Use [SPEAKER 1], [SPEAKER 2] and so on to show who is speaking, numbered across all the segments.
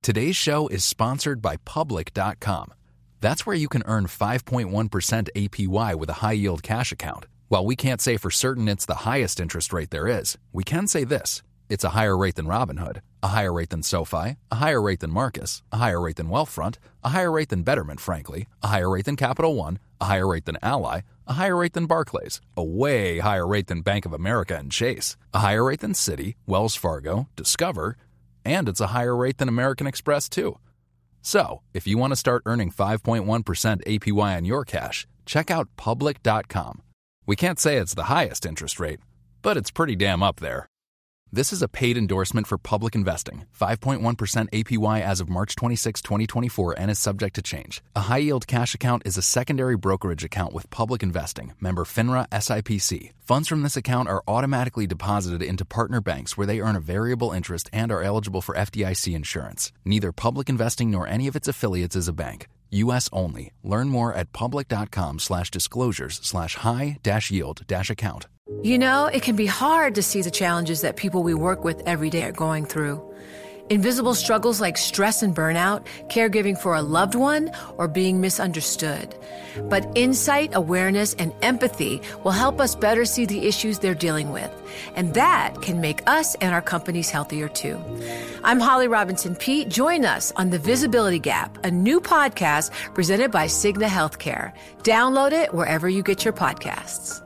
[SPEAKER 1] Today's show is sponsored by Public.com. That's where you can earn 5.1% APY with a high-yield cash account. While we can't say for certain it's the highest interest rate there is, we can say this. It's a higher rate than Robinhood, a higher rate than SoFi, a higher rate than Marcus, a higher rate than Wealthfront, a higher rate than Betterment, frankly, a higher rate than Capital One, a higher rate than Ally, a higher rate than Barclays, a way higher rate than Bank of America and Chase, a higher rate than Citi, Wells Fargo, Discover, and it's a higher rate than American Express, too. So, if you want to start earning 5.1% APY on your cash, check out Public.com. We can't say it's the highest interest rate, but it's pretty damn up there. This is a paid endorsement for Public Investing. 5.1% APY as of March 26, 2024 and is subject to change. A high-yield cash account is a secondary brokerage account with Public Investing. Member FINRA SIPC. Funds from this account are automatically deposited into partner banks where they earn a variable interest and are eligible for FDIC insurance. Neither Public Investing nor any of its affiliates is a bank. U.S. only. Learn more at public.com/disclosures/high-yield-account.
[SPEAKER 2] You know, it can be hard to see the challenges that people we work with every day are going through. Invisible struggles like stress and burnout, caregiving for a loved one, or being misunderstood. But insight, awareness, and empathy will help us better see the issues they're dealing with. And that can make us and our companies healthier too. I'm Holly Robinson Peete. Join us on The Visibility Gap, a new podcast presented by Cigna Healthcare. Download it wherever you get your podcasts.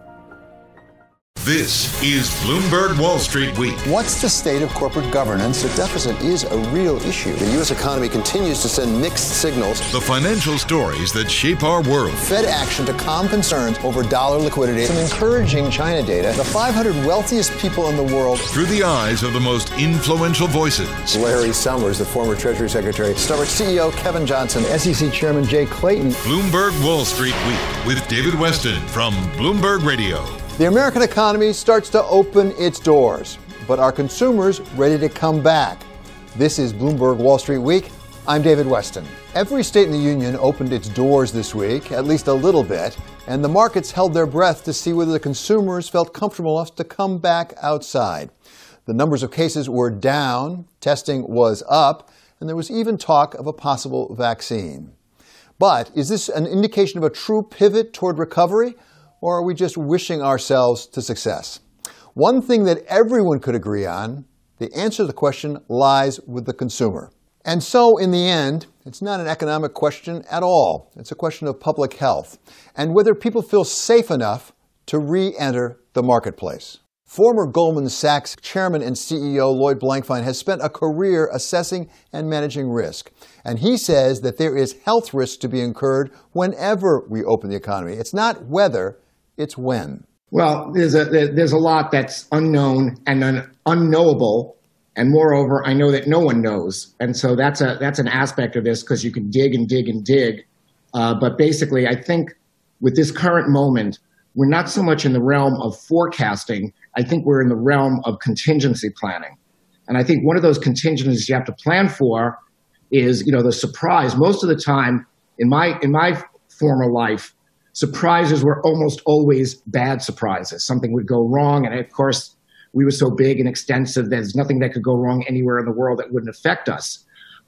[SPEAKER 3] This is Bloomberg Wall Street Week.
[SPEAKER 4] What's the state of corporate governance? The deficit is a real issue. The U.S. economy continues to send mixed signals.
[SPEAKER 3] The financial stories that shape our world.
[SPEAKER 4] Fed action to calm concerns over dollar liquidity. Some encouraging China data. The 500 wealthiest people in the world.
[SPEAKER 3] Through the eyes of the most influential voices.
[SPEAKER 4] Larry Summers, the former Treasury Secretary. Starbucks CEO Kevin Johnson. SEC Chairman Jay Clayton.
[SPEAKER 3] Bloomberg Wall Street Week with David Weston from Bloomberg Radio.
[SPEAKER 4] The American economy starts to open its doors, but are consumers ready to come back? This is Bloomberg Wall Street Week. I'm David Weston. Every state in the union opened its doors this week, at least a little bit, and the markets held their breath to see whether the consumers felt comfortable enough to come back outside. The numbers of cases were down, testing was up, and there was even talk of a possible vaccine. But is this an indication of a true pivot toward recovery? Or are we just wishing ourselves to success? One thing that everyone could agree on, the answer to the question lies with the consumer. And so, in the end, it's not an economic question at all. It's a question of public health and whether people feel safe enough to re-enter the marketplace. Former Goldman Sachs chairman and CEO Lloyd Blankfein has spent a career assessing and managing risk. And he says that there is health risk to be incurred whenever we open the economy. It's not whether, it's when.
[SPEAKER 5] Well, there's a lot that's unknown and unknowable, and moreover, I know that no one knows, and so that's an aspect of this because you can dig and dig and dig. But basically, I think with this current moment, we're not so much in the realm of forecasting. I think we're in the realm of contingency planning, and I think one of those contingencies you have to plan for is the surprise. Most of the time, in my former life, surprises were almost always bad surprises. Something would go wrong, and of course, we were so big and extensive, there's nothing that could go wrong anywhere in the world that wouldn't affect us.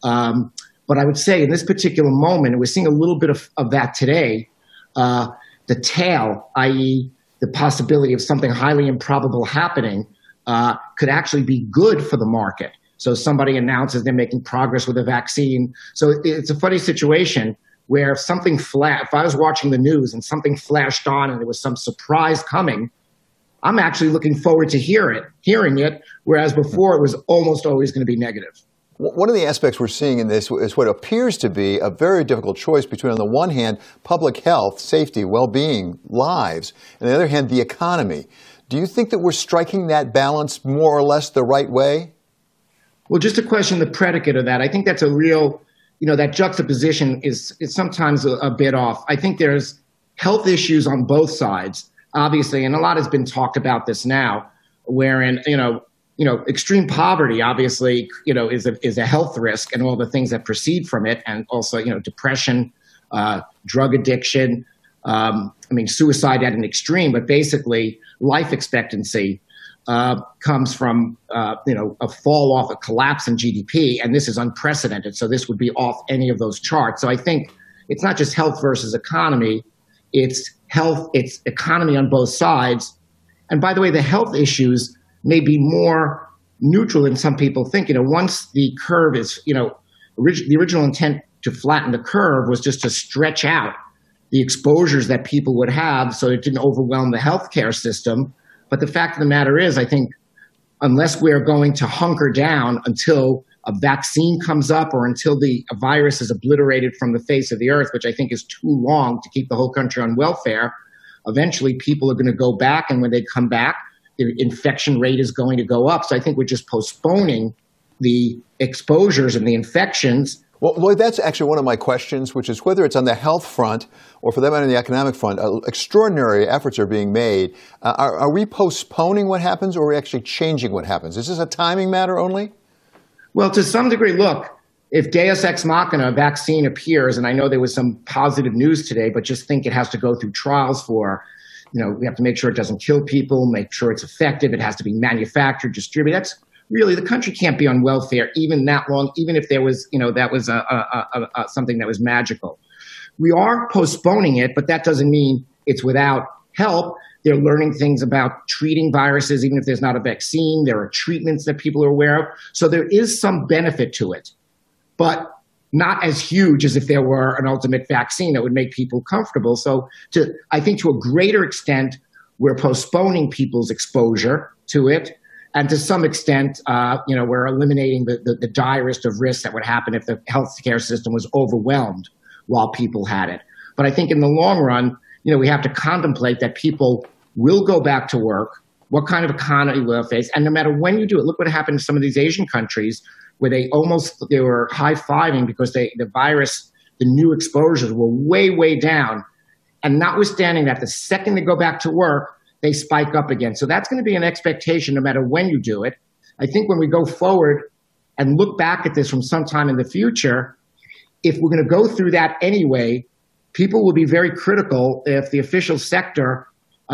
[SPEAKER 5] But I would say in this particular moment, and we're seeing a little bit of that today, the tail, i.e. the possibility of something highly improbable happening, could actually be good for the market. So somebody announces they're making progress with a vaccine. So it's a funny situation where if I was watching the news and something flashed on and there was some surprise coming, I'm actually looking forward to hearing it, whereas before it was almost always going to be negative.
[SPEAKER 4] One of the aspects we're seeing in this is what appears to be a very difficult choice between, on the one hand, public health, safety, well-being, lives, and on the other hand, the economy. Do you think that we're striking that balance more or less the right way?
[SPEAKER 5] Well, just to question the predicate of that, I think that's a real, that juxtaposition is sometimes a bit off. I think there's health issues on both sides, obviously, and a lot has been talked about this now, wherein, extreme poverty, obviously, is a health risk and all the things that proceed from it. And also, depression, drug addiction, suicide at an extreme, but basically life expectancy. comes from a fall off, a collapse in GDP, and this is unprecedented. So this would be off any of those charts. So I think it's not just health versus economy; it's health, it's economy on both sides. And by the way, the health issues may be more neutral than some people think. Once the curve is, the original intent to flatten the curve was just to stretch out the exposures that people would have so it didn't overwhelm the healthcare system. But the fact of the matter is, I think unless we're going to hunker down until a vaccine comes up or until the virus is obliterated from the face of the earth, which I think is too long to keep the whole country on welfare, eventually people are going to go back. And when they come back, the infection rate is going to go up. So I think we're just postponing the exposures and the infections.
[SPEAKER 4] Well, Lloyd, that's actually one of my questions, which is whether it's on the health front or for that matter on the economic front, extraordinary efforts are being made. Are we postponing what happens or are we actually changing what happens? Is this a timing matter only?
[SPEAKER 5] Well, to some degree, look, if Deus Ex Machina, a vaccine appears, and I know there was some positive news today, but just think it has to go through trials for, we have to make sure it doesn't kill people, make sure it's effective, it has to be manufactured, distributed. That's really, the country can't be on welfare even that long, even if there was, that was something that was magical. We are postponing it, but that doesn't mean it's without help. They're learning things about treating viruses, even if there's not a vaccine. There are treatments that people are aware of. So there is some benefit to it, but not as huge as if there were an ultimate vaccine that would make people comfortable. So I think to a greater extent, we're postponing people's exposure to it. And to some extent, we're eliminating the direst of risks that would happen if the healthcare system was overwhelmed while people had it. But I think in the long run, we have to contemplate that people will go back to work, what kind of economy we'll face. And no matter when you do it, look what happened in some of these Asian countries where they were high-fiving because the virus, the new exposures were way, way down. And notwithstanding that, the second they go back to work, they spike up again. So that's going to be an expectation no matter when you do it. I think when we go forward and look back at this from sometime in the future, if we're going to go through that anyway, people will be very critical if the official sector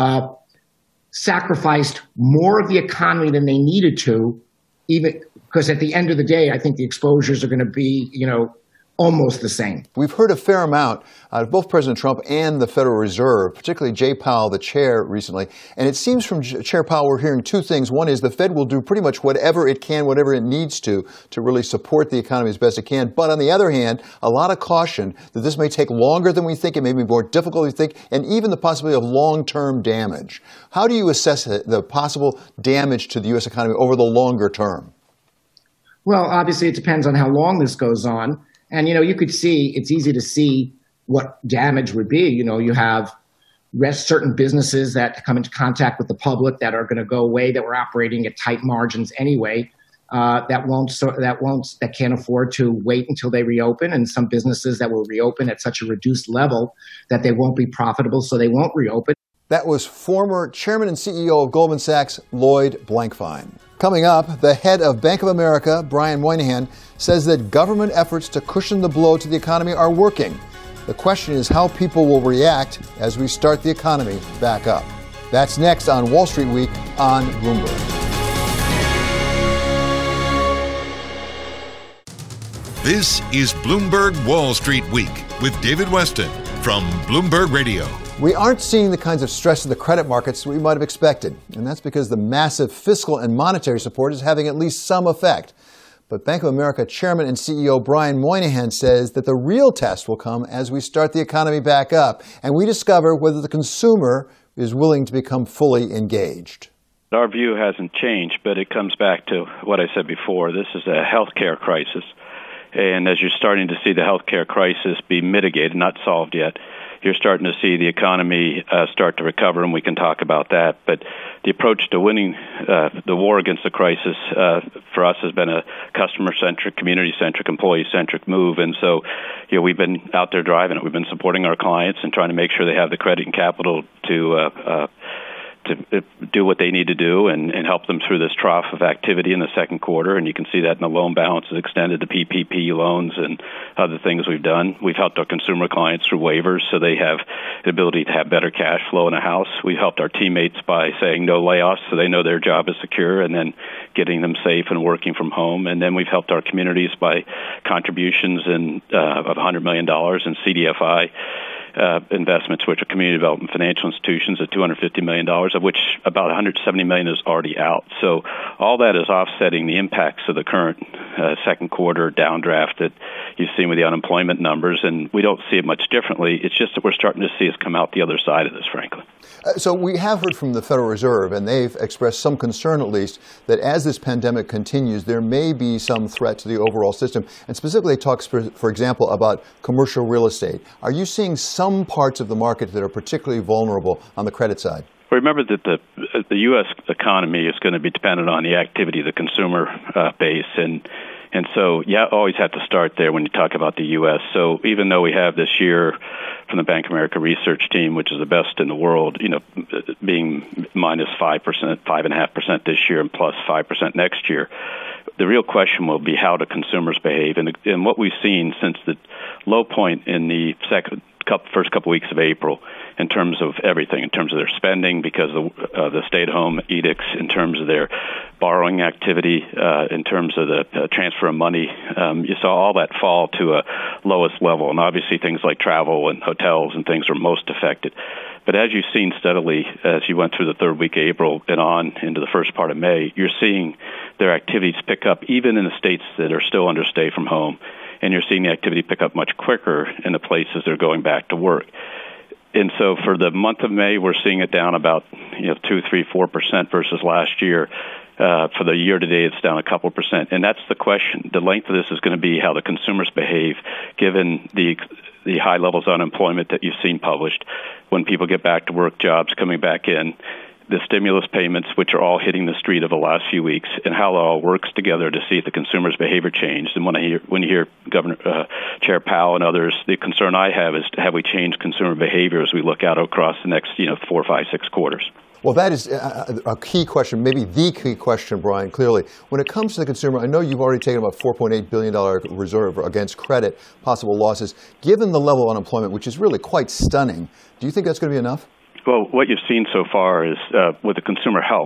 [SPEAKER 5] sacrificed more of the economy than they needed to, even because at the end of the day, I think the exposures are going to be, almost the same.
[SPEAKER 4] We've heard a fair amount out of both President Trump and the Federal Reserve, particularly Jay Powell, the chair, recently. And it seems from Chair Powell we're hearing two things. One is the Fed will do pretty much whatever it can, whatever it needs to really support the economy as best it can. But on the other hand, a lot of caution that this may take longer than we think, it may be more difficult than we think, and even the possibility of long-term damage. How do you assess the possible damage to the U.S. economy over the longer term?
[SPEAKER 5] Well, obviously it depends on how long this goes on. And, you could see, it's easy to see what damage would be. You have certain businesses that come into contact with the public that are going to go away, that were operating at tight margins anyway, that can't afford to wait until they reopen, and some businesses that will reopen at such a reduced level that they won't be profitable, so they won't reopen.
[SPEAKER 4] That was former chairman and CEO of Goldman Sachs, Lloyd Blankfein. Coming up, the head of Bank of America, Brian Moynihan, says that government efforts to cushion the blow to the economy are working. The question is how people will react as we start the economy back up. That's next on Wall Street Week on Bloomberg.
[SPEAKER 3] This is Bloomberg Wall Street Week with David Weston from Bloomberg Radio.
[SPEAKER 4] We aren't seeing the kinds of stress in the credit markets we might have expected, and that's because the massive fiscal and monetary support is having at least some effect. But Bank of America Chairman and CEO Brian Moynihan says that the real test will come as we start the economy back up and we discover whether the consumer is willing to become fully engaged.
[SPEAKER 6] Our view hasn't changed, but it comes back to what I said before. This is a healthcare crisis. And as you're starting to see the healthcare crisis be mitigated, not solved yet, you're starting to see the economy start to recover, and we can talk about that. But the approach to winning the war against the crisis for us has been a customer-centric, community-centric, employee-centric move. And so, we've been out there driving it. We've been supporting our clients and trying to make sure they have the credit and capital to do what they need to do and help them through this trough of activity in the second quarter. And you can see that in the loan balances extended to PPP loans and other things we've done. We've helped our consumer clients through waivers so they have the ability to have better cash flow in a house. We've helped our teammates by saying no layoffs so they know their job is secure and then getting them safe and working from home. And then we've helped our communities by contributions of $100 million in CDFI investments, which are community development financial institutions, at $250 million, of which about $170 million is already out. So all that is offsetting the impacts of the current second quarter downdraft that you've seen with the unemployment numbers, and we don't see it much differently. It's just that we're starting to see us come out the other side of this, frankly.
[SPEAKER 4] So we have heard from the Federal Reserve, and they've expressed some concern, at least, that as this pandemic continues, there may be some threat to the overall system. And specifically, they talk, for example, about commercial real estate. Are you seeing some parts of the market that are particularly vulnerable on the credit side?
[SPEAKER 6] Remember that the U.S. economy is going to be dependent on the activity of the consumer base, and so you always have to start there when you talk about the U.S. So even though we have this year from the Bank of America research team, which is the best in the world, being minus 5%, 5.5% this year and plus 5% next year, the real question will be how do consumers behave. And what we've seen since the low point in the first couple weeks of April, in terms of everything, in terms of their spending because of the stay-at-home edicts, in terms of their borrowing activity, in terms of the transfer of money, you saw all that fall to a lowest level. And obviously things like travel and hotels and things were most affected. But as you've seen steadily, as you went through the third week of April and on into the first part of May, you're seeing their activities pick up even in the states that are still under stay from home. And you're seeing the activity pick up much quicker in the places they're going back to work. And so for the month of May, we're seeing it down about 2, 3, 4% versus last year. For the year to date, it's down a couple percent. And that's the question. The length of this is going to be how the consumers behave, given the high levels of unemployment that you've seen published. When people get back to work, jobs coming back in, the stimulus payments, which are all hitting the street over the last few weeks, and how it all works together to see if the consumer's behavior changed. And when you hear Chair Powell and others, the concern I have is have we changed consumer behavior as we look out across the next 4, 5, 6 quarters.
[SPEAKER 4] Well, that is a key question, maybe the key question, Brian, clearly. When it comes to the consumer, I know you've already taken about $4.8 billion reserve against credit, possible losses. Given the level of unemployment, which is really quite stunning, do you think that's going to be enough?
[SPEAKER 6] Well, what you've seen so far is with the consumer help,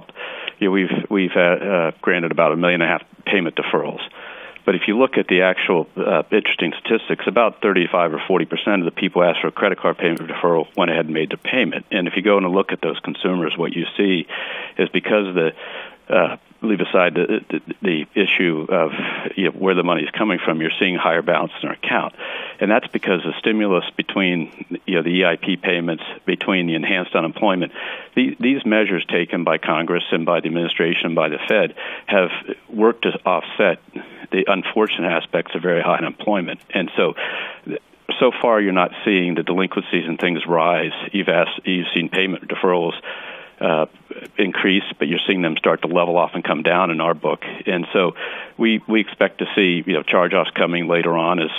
[SPEAKER 6] we've granted about 1.5 million payment deferrals. But if you look at the actual interesting statistics, about 35 or 40% of the people asked for a credit card payment deferral went ahead and made the payment. And if you go and look at those consumers, what you see is because of the leave aside the issue of where the money is coming from, you're seeing higher balance in our account. And that's because the stimulus between the EIP payments, between the enhanced unemployment, these measures taken by Congress and by the administration and by the Fed have worked to offset the unfortunate aspects of very high unemployment. And so far you're not seeing the delinquencies and things rise. You've seen payment deferrals increase, but you're seeing them start to level off and come down in our book. And so we expect to see charge-offs coming later on as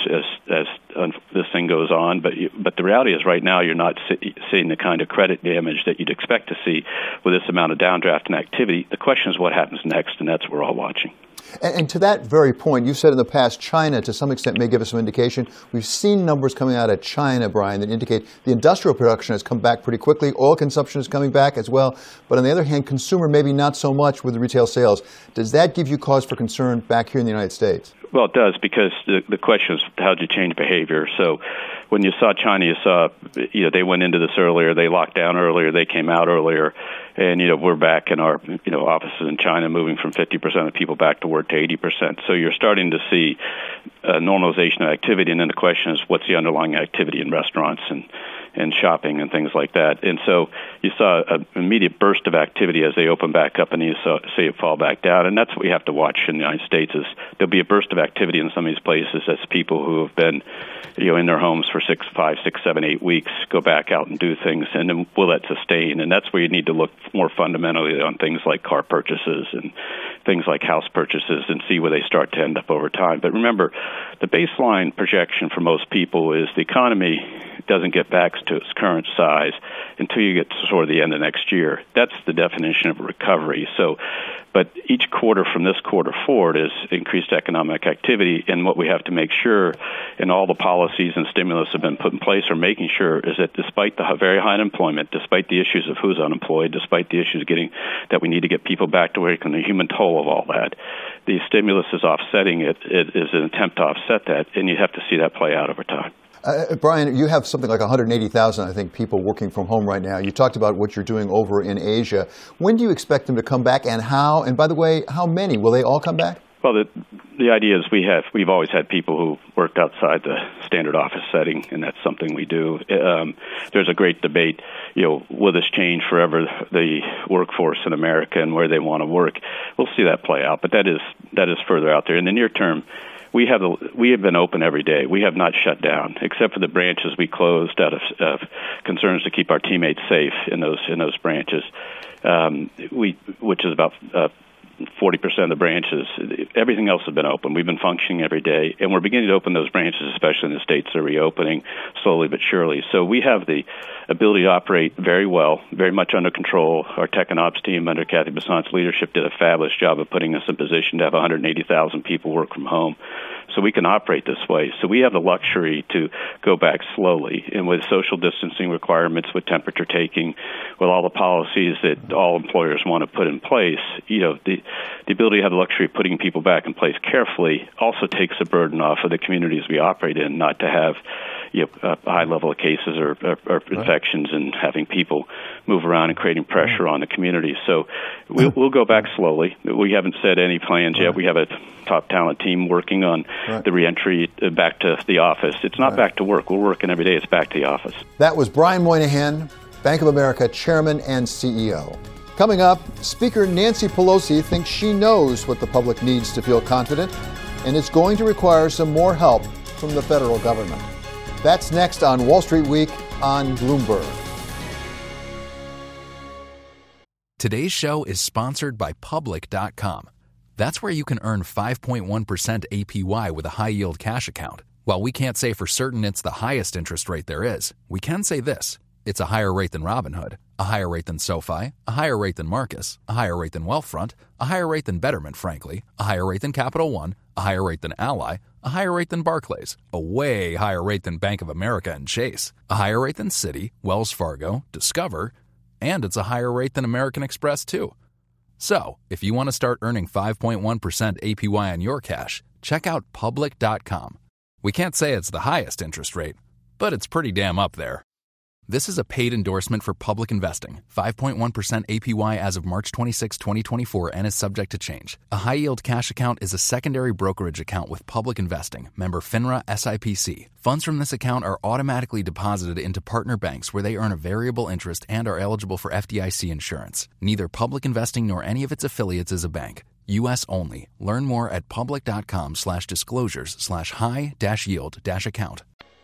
[SPEAKER 6] this thing goes on. But the reality is right now you're not seeing the kind of credit damage that you'd expect to see with this amount of downdraft and activity. The question is what happens next, and that's what we're all watching.
[SPEAKER 4] And to that very point, you've said in the past China, to some extent, may give us some indication. We've seen numbers coming out of China, Brian, that indicate the industrial production has come back pretty quickly. Oil consumption is coming back as well. But on the other hand, consumer maybe not so much with the retail sales. Does that give you cause for concern back here in the United States? Well,
[SPEAKER 6] it does, because the question is how did you change behavior? So when you saw China, you saw they went into this earlier, they locked down earlier, they came out earlier, and we're back in our offices in China moving from 50% of people back to work to 80%. So you're starting to see normalization of activity, and then the question is what's the underlying activity in restaurants and shopping and things like that. And so you saw an immediate burst of activity as they open back up, and you see it fall back down. And that's what we have to watch in the United States is there'll be a burst of activity in some of these places as people who have been in their homes for 5, 6, 7, 8 weeks go back out and do things, and then will that sustain? And that's where you need to look more fundamentally on things like car purchases and things like house purchases and see where they start to end up over time. But remember, the baseline projection for most people is the economy doesn't get back to its current size until you get to sort of the end of next year. That's the definition of a recovery. So, but each quarter from this quarter forward is increased economic activity, and what we have to make sure, and all the policies and stimulus have been put in place, are making sure is that despite the very high unemployment, despite the issues of who's unemployed, despite the issues that we need to get people back to work and the human toll of all that, the stimulus is offsetting it. It is an attempt to offset that, and you have to see that play out over time.
[SPEAKER 4] Brian, you have something like 180,000, I think, people working from home right now. You talked about what you're doing over in Asia. When do you expect them to come back, and how? And by the way, how many? Will they all come back?
[SPEAKER 6] Well, the idea is we've always had people who worked outside the standard office setting, and that's something we do. There's a great debate, will this change forever the workforce in America and where they want to work? We'll see that play out, but that is further out there. In the near term, we have been open every day. We have not shut down, except for the branches we closed out of concerns to keep our teammates safe in those branches, which is about 40% of the branches. Everything else has been open. We've been functioning every day, and we're beginning to open those branches, especially in the states that are reopening slowly but surely. So we have the ability to operate very well, very much under control. Our tech and ops team under Kathy Bessant's leadership did a fabulous job of putting us in position to have 180,000 people work from home. So we can operate this way. So we have the luxury to go back slowly, and with social distancing requirements, with temperature taking, with all the policies that all employers want to put in place, the ability to have the luxury of putting people back in place carefully also takes the burden off of the communities we operate in, not to have a high level of cases or infections and having people move around and creating pressure on the community. So we'll go back slowly. We haven't set any plans yet. We have a top talent team working on the reentry back to the office. It's not back to work. We're working every day. It's back to the office.
[SPEAKER 4] That was Brian Moynihan, Bank of America Chairman and CEO. Coming up, Speaker Nancy Pelosi thinks she knows what the public needs to feel confident, and it's going to require some more help from the federal government. That's next on Wall Street Week on Bloomberg.
[SPEAKER 1] Today's show is sponsored by Public.com. That's where you can earn 5.1% APY with a high-yield cash account. While we can't say for certain it's the highest interest rate there is, we can say this. It's a higher rate than Robinhood, a higher rate than SoFi, a higher rate than Marcus, a higher rate than Wealthfront, a higher rate than Betterment, frankly, a higher rate than Capital One, a higher rate than Ally, a higher rate than Barclays, a way higher rate than Bank of America and Chase, a higher rate than Citi, Wells Fargo, Discover, and it's a higher rate than American Express, too. So, if you want to start earning 5.1% APY on your cash, check out Public.com. We can't say it's the highest interest rate, but it's pretty damn up there. This is a paid endorsement for Public Investing. 5.1% APY as of March 26, 2024, and is subject to change. A high-yield cash account is a secondary brokerage account with Public Investing, member FINRA SIPC. Funds from this account are automatically deposited into partner banks where they earn a variable interest and are eligible for FDIC insurance. Neither Public Investing nor any of its affiliates is a bank. U.S. only. Learn more at public.com/disclosures/high-yield-account.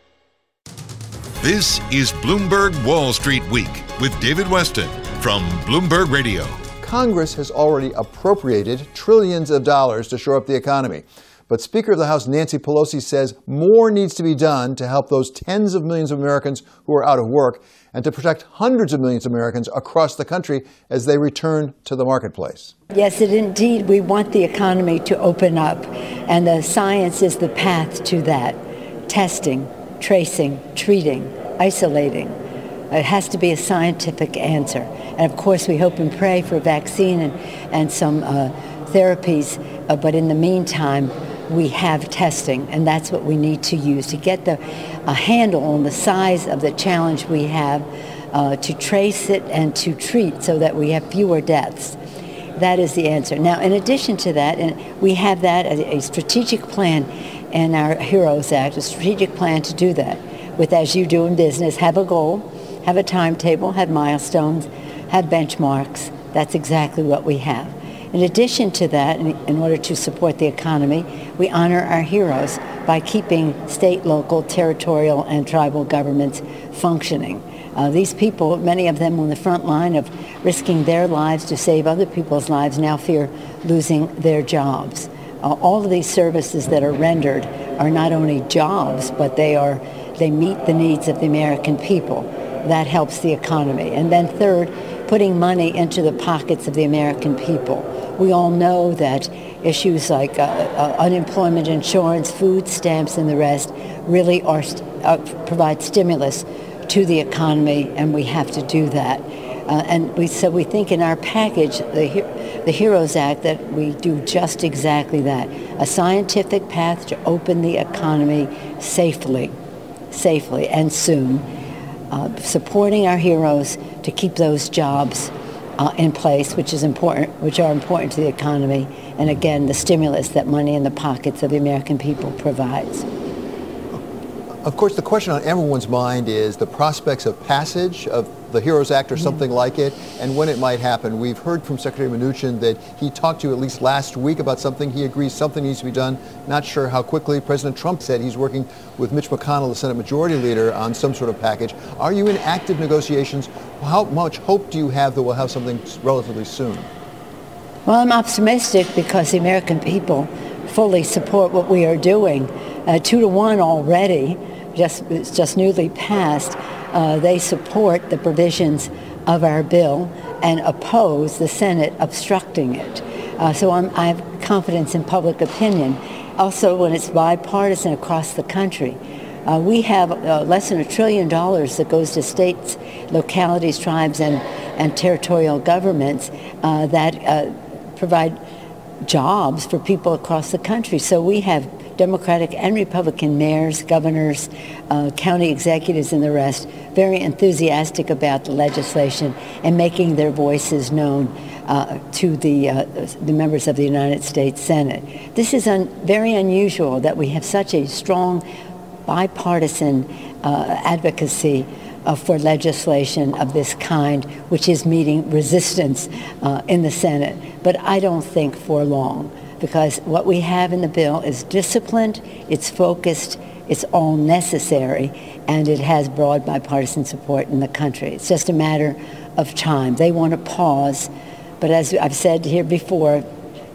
[SPEAKER 3] This is Bloomberg Wall Street Week with David Weston from Bloomberg Radio.
[SPEAKER 4] Congress has already appropriated trillions of dollars to shore up the economy. But Speaker of the House Nancy Pelosi says more needs to be done to help those tens of millions of Americans who are out of work and to protect hundreds of millions of Americans across the country as they return to the marketplace.
[SPEAKER 7] Yes, indeed, we want the economy to open up, and the science is the path to that. Testing, tracing, treating, isolating. It has to be a scientific answer. And of course, we hope and pray for a vaccine and some therapies. But in the meantime, we have testing, and that's what we need to use to get a handle on the size of the challenge we have, to trace it and to treat so that we have fewer deaths. That is the answer. Now, in addition to that, and we have that as a strategic plan in our HEROES Act, a strategic plan to do that with, as you do in business, have a goal, have a timetable, have milestones, have benchmarks. That's exactly what we have. In addition to that, in order to support the economy, we honor our heroes by keeping state, local, territorial, and tribal governments functioning. These people, many of them on the front line of risking their lives to save other people's lives, now fear losing their jobs. All of these services that are rendered are not only jobs, but they are they meet the needs of the American people. That helps the economy. And then third, putting money into the pockets of the American people. We all know that issues like unemployment insurance, food stamps, and the rest really provide stimulus to the economy, and we have to do that. So we think in our package, the HEROES Act, that we do just exactly that. A scientific path to open the economy safely and soon. Supporting our heroes to keep those jobs in place, which are important to the economy, and again, the stimulus that money in the pockets of the American people provides.
[SPEAKER 4] Of course, the question on everyone's mind is the prospects of passage of the HEROES Act or something like it, and when it might happen. We've heard from Secretary Mnuchin that he talked to you at least last week about something. He agrees something needs to be done. Not sure how quickly. President Trump said he's working with Mitch McConnell, the Senate Majority Leader, on some sort of package. Are you in active negotiations? How much hope do you have that we'll have something relatively soon?
[SPEAKER 7] Well, I'm optimistic because the American people fully support what we are doing. 2-1 already. It's just newly passed. They support the provisions of our bill and oppose the Senate obstructing it. So I have confidence in public opinion. Also, when it's bipartisan across the country, we have less than $1 trillion that goes to states, localities, tribes, and territorial governments that provide jobs for people across the country. So we have Democratic and Republican mayors, governors, county executives, and the rest very enthusiastic about the legislation and making their voices known to the members of the United States Senate. This is very unusual that we have such a strong bipartisan advocacy for legislation of this kind, which is meeting resistance in the Senate. But I don't think for long, because what we have in the bill is disciplined, it's focused, it's all necessary, and it has broad bipartisan support in the country. It's just a matter of time. They want to pause, but as I've said here before,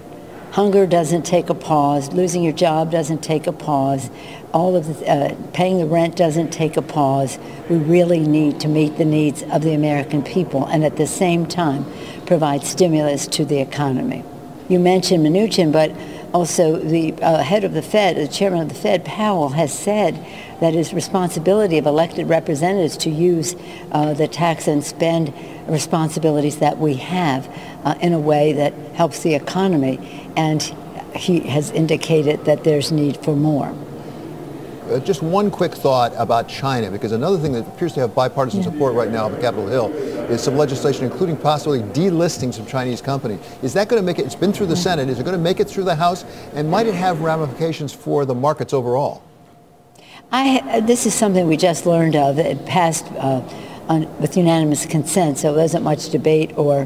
[SPEAKER 7] hunger doesn't take a pause, losing your job doesn't take a pause, all of the, paying the rent doesn't take a pause. We really need to meet the needs of the American people and at the same time provide stimulus to the economy. You mentioned Mnuchin, but also the head of the Fed, the chairman of the Fed, Powell, has said that it is responsibility of elected representatives to use the tax and spend responsibilities that we have in a way that helps the economy. And he has indicated that there's need for more.
[SPEAKER 4] Just one quick thought about China, because another thing that appears to have bipartisan support right now on Capitol Hill is some legislation, including possibly delisting some Chinese companies. Is that going to make it, it's been through the Senate, is it going to make it through the House, and might it have ramifications for the markets overall?
[SPEAKER 7] This is something we just learned of. It passed with unanimous consent, so there wasn't much debate or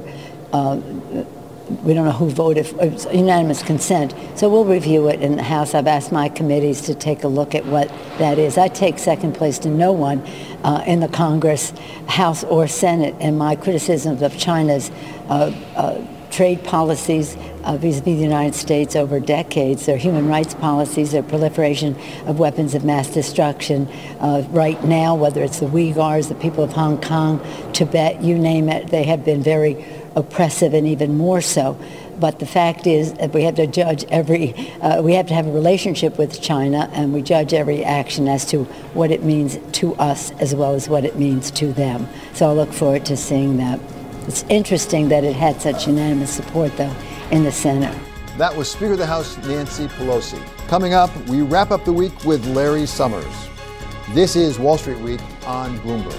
[SPEAKER 7] we don't know who voted. It was unanimous consent. So we'll review it in the House. I've asked my committees to take a look at what that is. I take second place to no one in the Congress, House, or Senate, and my criticisms of China's trade policies vis-a-vis the United States over decades, their human rights policies, their proliferation of weapons of mass destruction. Right now, whether it's the Uyghurs, the people of Hong Kong, Tibet, you name it, they have been very oppressive and even more so. But the fact is that we have to judge we have to have a relationship with China, and we judge every action as to what it means to us as well as what it means to them. So I'll look forward to seeing that. It's interesting that it had such unanimous support, though, in the Senate.
[SPEAKER 4] That was Speaker of the House Nancy Pelosi. Coming up, we wrap up the week with Larry Summers. This is Wall Street Week on Bloomberg.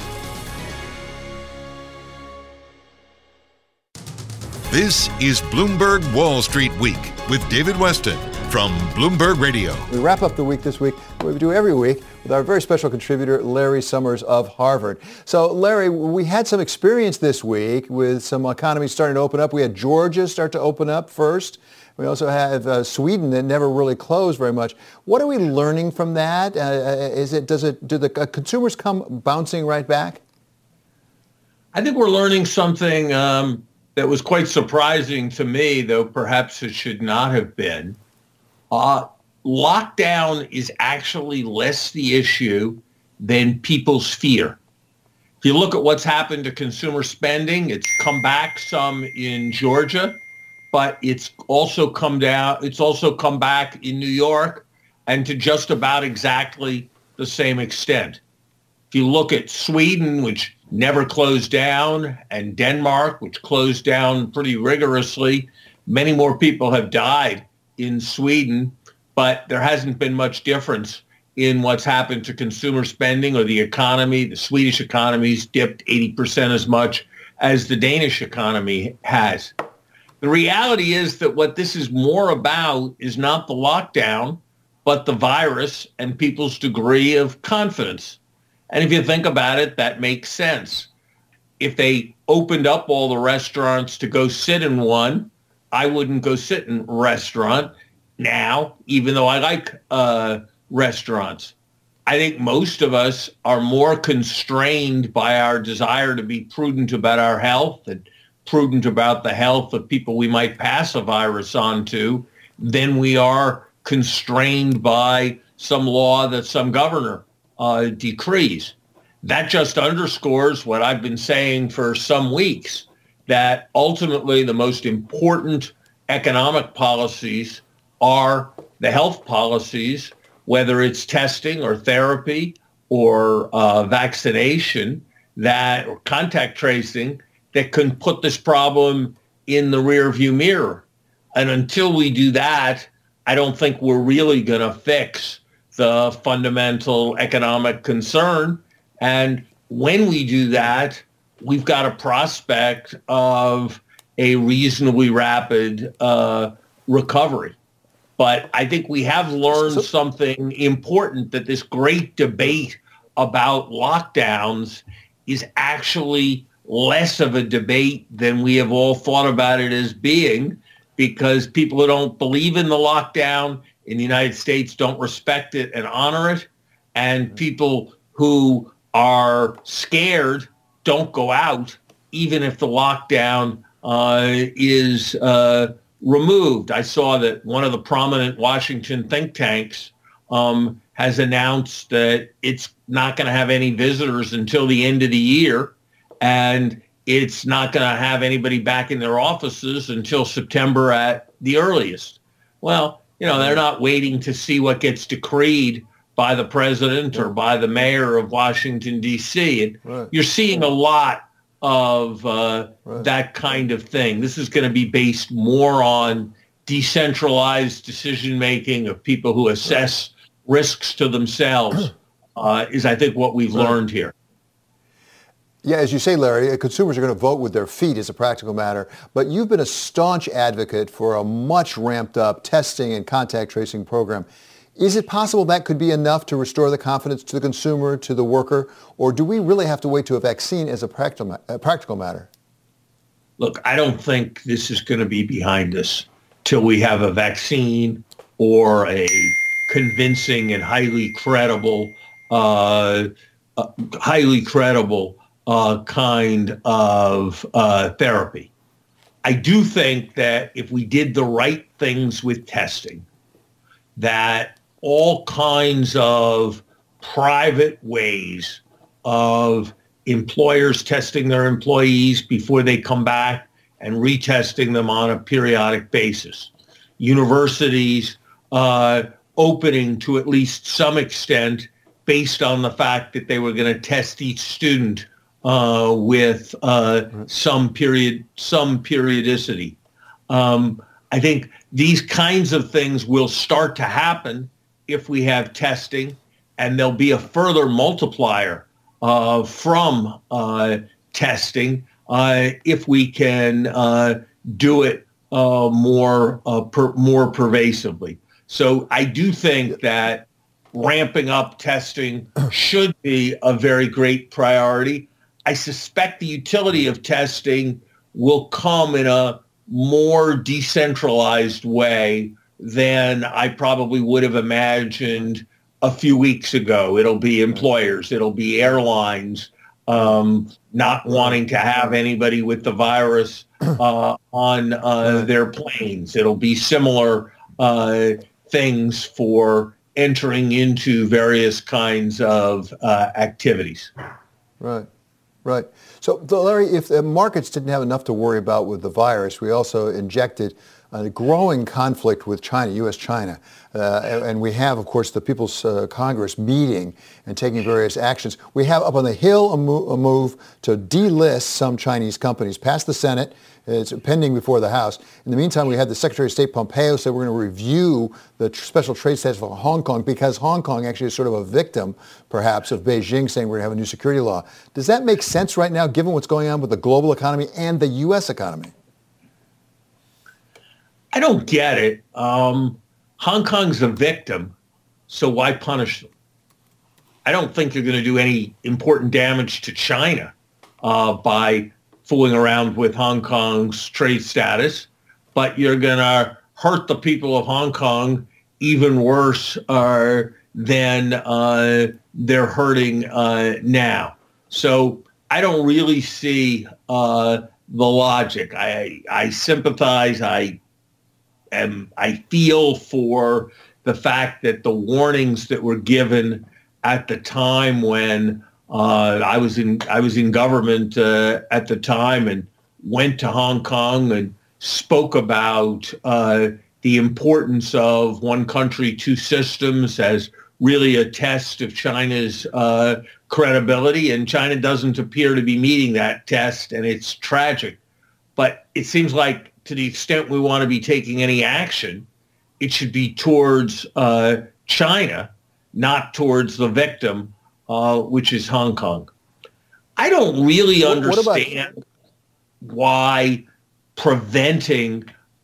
[SPEAKER 3] This is Bloomberg Wall Street Week with David Weston from Bloomberg Radio.
[SPEAKER 4] We wrap up the week this week, what we do every week, with our very special contributor, Larry Summers of Harvard. So, Larry, we had some experience this week with some economies starting to open up. We had Georgia start to open up first. We also have Sweden that never really closed very much. What are we learning from that? Do the consumers come bouncing right back?
[SPEAKER 8] I think we're learning something that was quite surprising to me, though perhaps it should not have been. Lockdown is actually less the issue than people's fear. If you look at what's happened to consumer spending, it's come back some in Georgia, but it's also come down. It's also come back in New York, and to just about exactly the same extent. If you look at Sweden, which never closed down, and Denmark, which closed down pretty rigorously, many more people have died in Sweden, but there hasn't been much difference in what's happened to consumer spending or the economy. The Swedish economy's dipped 80% as much as the Danish economy has. The reality is that what this is more about is not the lockdown, but the virus and people's degree of confidence. And if you think about it, that makes sense. If they opened up all the restaurants to go sit in one, I wouldn't go sit in a restaurant now, even though I like restaurants. I think most of us are more constrained by our desire to be prudent about our health and prudent about the health of people we might pass a virus on to than we are constrained by some law that some governor decrees. That just underscores what I've been saying for some weeks, that ultimately the most important economic policies are the health policies, whether it's testing or therapy or vaccination, that or contact tracing, that can put this problem in the rearview mirror. And until we do that, I don't think we're really going to fix the fundamental economic concern. And when we do that, we've got a prospect of a reasonably rapid recovery. But I think we have learned something important, that this great debate about lockdowns is actually less of a debate than we have all thought about it as being, because people who don't believe in the lockdown in the United States don't respect it and honor it. And people who are scared don't go out, even if the lockdown is removed. I saw that one of the prominent Washington think tanks has announced that it's not going to have any visitors until the end of the year, and it's not going to have anybody back in their offices until September at the earliest. Well, they're not waiting to see what gets decreed by the president or by the mayor of Washington, D.C. And you're seeing a lot of that kind of thing. This is going to be based more on decentralized decision-making of people who assess risks to themselves, is I think what we've learned here.
[SPEAKER 4] Yeah, as you say, Larry, consumers are going to vote with their feet as a practical matter, but you've been a staunch advocate for a much ramped up testing and contact tracing program. Is it possible that could be enough to restore the confidence to the consumer, to the worker, or do we really have to wait to a vaccine as a practical matter?
[SPEAKER 8] Look, I don't think this is going to be behind us till we have a vaccine or a convincing and highly credible kind of therapy. I do think that if we did the right things with testing, that all kinds of private ways of employers testing their employees before they come back and retesting them on a periodic basis, universities opening to at least some extent based on the fact that they were going to test each student with some periodicity. I think these kinds of things will start to happen if we have testing, and there'll be a further multiplier from testing if we can do it more pervasively. So I do think that ramping up testing should be a very great priority. I suspect the utility of testing will come in a more decentralized way than I probably would have imagined a few weeks ago. It'll be employers, it'll be airlines not wanting to have anybody with the virus on their planes. It'll be similar things for entering into various kinds of activities.
[SPEAKER 4] Right. So, Larry, if the markets didn't have enough to worry about with the virus, we also injected a growing conflict with China, U.S.-China. And we have, of course, the People's Congress meeting and taking various actions. We have up on the Hill a move to delist some Chinese companies, past the Senate. It's pending before the House. In the meantime, we had the Secretary of State Pompeo say we're going to review the special trade status for Hong Kong because Hong Kong actually is sort of a victim, perhaps, of Beijing saying we're going to have a new security law. Does that make sense right now, given what's going on with the global economy and the U.S. economy?
[SPEAKER 8] I don't get it. Hong Kong's a victim, so why punish them? I don't think you're going to do any important damage to China by fooling around with Hong Kong's trade status, but you're going to hurt the people of Hong Kong even worse than they're hurting now. So I don't really see the logic. I sympathize. I feel for the fact that the warnings that were given at the time when I was in government at the time and went to Hong Kong and spoke about the importance of one country, two systems as really a test of China's credibility. And China doesn't appear to be meeting that test, and it's tragic. But it seems like to the extent we want to be taking any action, it should be towards China, not towards the victim, which is Hong Kong. I don't really understand why preventing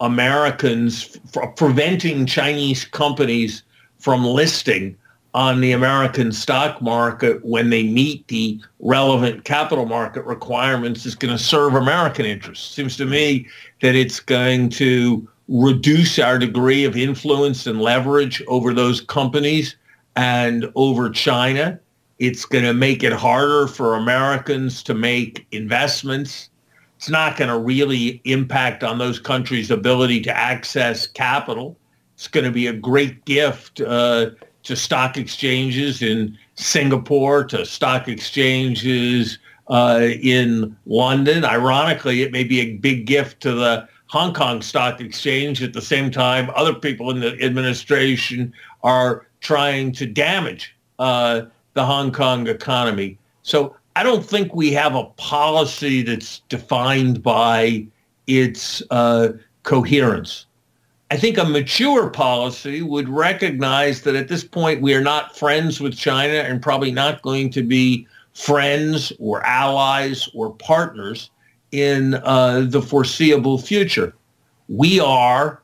[SPEAKER 8] Chinese companies from listing on the American stock market when they meet the relevant capital market requirements is going to serve American interests. Seems to me that it's going to reduce our degree of influence and leverage over those companies and over China. It's going to make it harder for Americans to make investments. It's not going to really impact on those countries' ability to access capital. It's going to be a great gift to stock exchanges in Singapore, to stock exchanges in London. Ironically, it may be a big gift to the Hong Kong Stock Exchange. At the same time, other people in the administration are trying to damage the Hong Kong economy. So I don't think we have a policy that's defined by its coherence. I think a mature policy would recognize that at this point we are not friends with China and probably not going to be friends or allies or partners in the foreseeable future. We are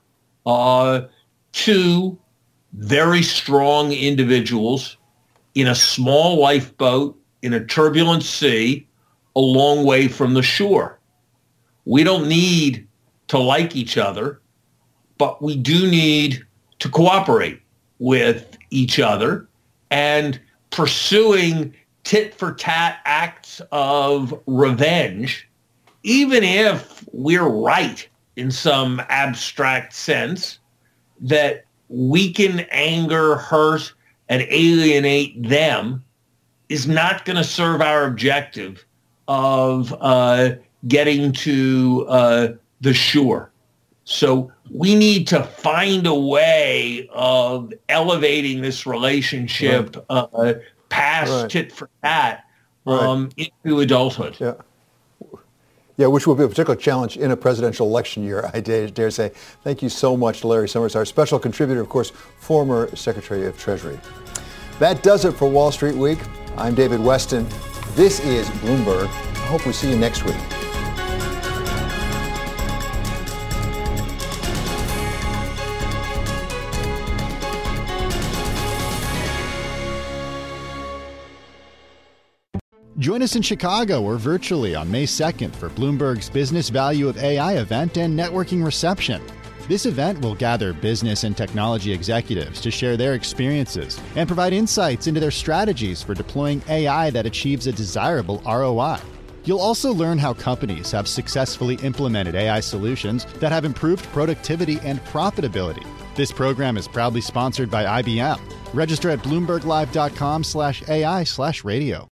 [SPEAKER 8] two very strong individuals in a small lifeboat in a turbulent sea a long way from the shore. We don't need to like each other, but we do need to cooperate with each other, and pursuing tit-for-tat acts of revenge, even if we're right in some abstract sense, that weaken, anger, hurt, and alienate them, is not going to serve our objective of getting to the shore. So we need to find a way of elevating this relationship past tit for tat into adulthood.
[SPEAKER 4] Yeah, which will be a particular challenge in a presidential election year, I dare say. Thank you so much, Larry Summers, our special contributor, of course, former Secretary of Treasury. That does it for Wall Street Week. I'm David Westin. This is Bloomberg. I hope we see you next week.
[SPEAKER 9] Join us in Chicago or virtually on May 2nd for Bloomberg's Business Value of AI event and networking reception. This event will gather business and technology executives to share their experiences and provide insights into their strategies for deploying AI that achieves a desirable ROI. You'll also learn how companies have successfully implemented AI solutions that have improved productivity and profitability. This program is proudly sponsored by IBM. Register at BloombergLive.com/AI/radio.